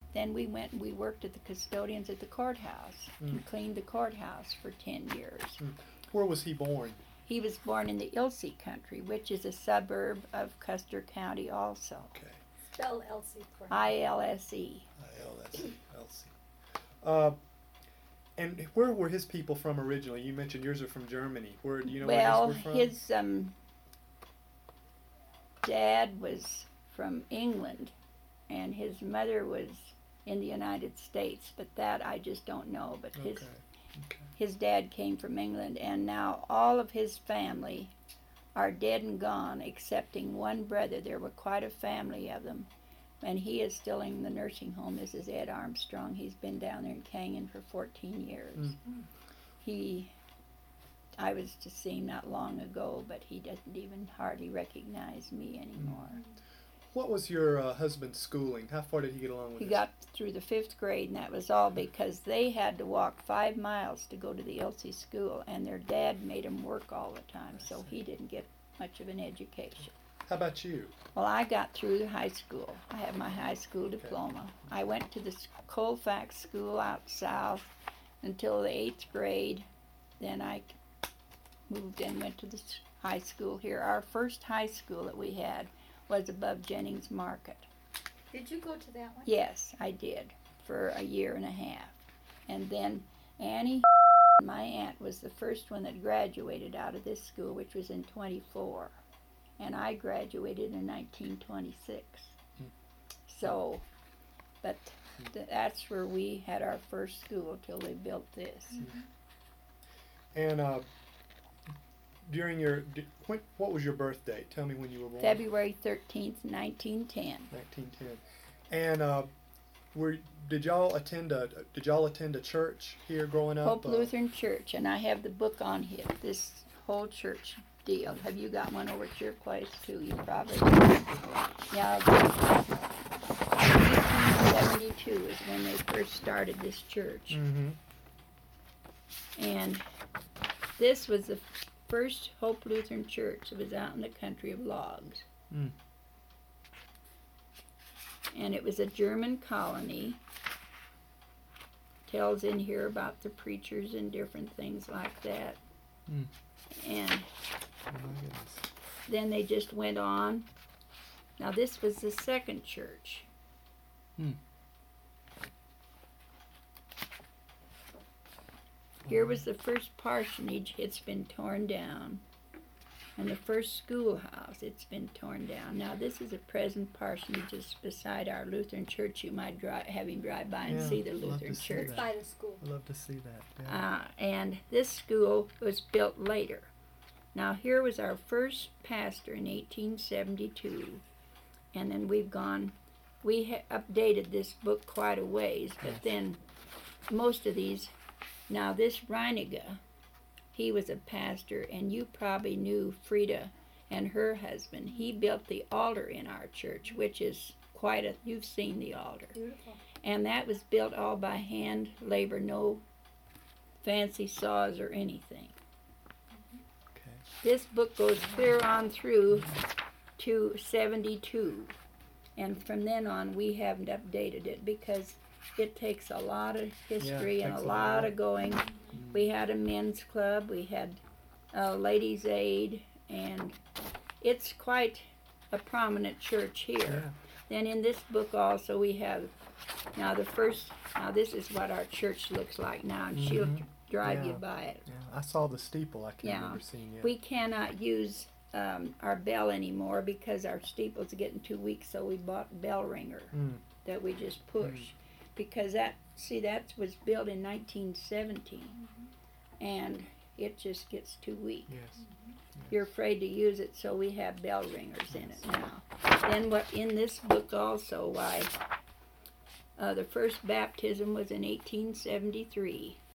then we went and we worked at the custodians at the courthouse and cleaned the courthouse for 10 years. Where was he born? He was born in the Ilse country, which is a suburb of Custer County also. Okay. Spell Elsie for me. ILSE. Elsie. And where were his people from originally? You mentioned yours are from Germany. Where do you know Well, where his were from? his dad was from England, and his mother was in the United States, but that I just don't know. But his dad came from England, and now all of his family are dead and gone, excepting one brother. There were quite a family of them, and he is still in the nursing home. This is Ed Armstrong. He's been down there in Canyon for 14 years. I was to see him not long ago, but he doesn't even hardly recognize me anymore. What was your husband's schooling? How far did he get along with He this? got through the 5th grade, and that was all because they had to walk 5 miles to go to the Ilse school, and their dad made them work all the time, so he didn't get much of an education. How about you? Well, I got through high school. I have my high school diploma. I went to the Colfax school out south until the 8th grade. Then I moved and went to the high school here. Our first high school that we had was above Jennings Market. Did you go to that one? Yes, I did, for a year and a half. And then Annie, my aunt, was the first one that graduated out of this school, which was in 24. And I graduated in 1926. So, but that's where we had our first school till they built this. And during what was your birth date? Tell me when you were born. February 13th, 1910. 1910. And did y'all attend a church here growing up? Hope Lutheran Church, and I have the book on here. This whole church deal. Have you got one over at your place too? You probably do. Yeah. 1872 is when they first started this church. And this was the first Hope Lutheran Church. It was out in the country of logs. And it was a German colony. Tells in here about the preachers and different things like that. And then they just went on. Now this was the second church. Here was the first parsonage. It's been torn down. And the first schoolhouse, it's been torn down. Now this is a present parsonage just beside our Lutheran church. You might have him drive by and see the Lutheran church. By the school. I'd love to see that. Yeah. And this school was built later. Now here was our first pastor in 1872. And then we updated this book quite a ways, but then most of these, now this Reiniger, he was a pastor, and you probably knew Frida and her husband. He built the altar in our church, which is you've seen the altar. Beautiful. And that was built all by hand labor, no fancy saws or anything. This book goes clear on through to 72. And from then on, we haven't updated it because it takes a lot of history and a lot of going. We had a men's club, we had a ladies' aid, and it's quite a prominent church here. Then in this book also we have, now this is what our church looks like now, and she'll drive you by it. Yeah, I saw the steeple. I can't remember seeing it. We cannot use our bell anymore because our steeple's getting too weak, so we bought bell ringer that we just push. Because that was built in 1917, and it just gets too weak. You're afraid to use it, so we have bell ringers in it now. Then in this book also, the first baptism was in 1873.